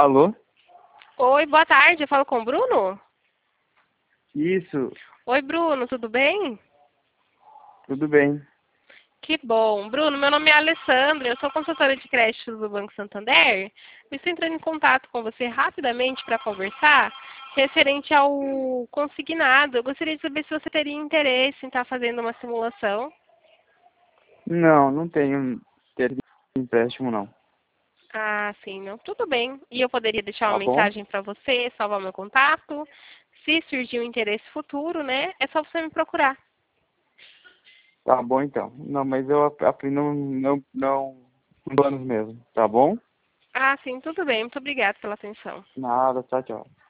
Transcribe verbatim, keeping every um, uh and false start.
Alô? Oi, boa tarde. Eu falo com o Bruno? Isso, Oi, Bruno, tudo bem? tudo bem. Que bom. Bruno, meu nome é Alessandra, eu sou consultora de créditos do Banco Santander. Eu estou entrando em contato com você rapidamente para conversar referente ao consignado. Eu gostaria de saber se você teria interesse em estar fazendo uma simulação. Não, não tenho ter empréstimo não. Ah, sim, não. Tudo bem. E eu poderia deixar uma Tá bom? mensagem para você, salvar meu contato. Se surgir um interesse futuro, né, é só você me procurar. Tá bom então. Não, mas eu aprendi não, não, não, planos mesmo. Tá bom? Ah, sim, tudo bem. Muito obrigada pela atenção. Nada, tchau, tchau.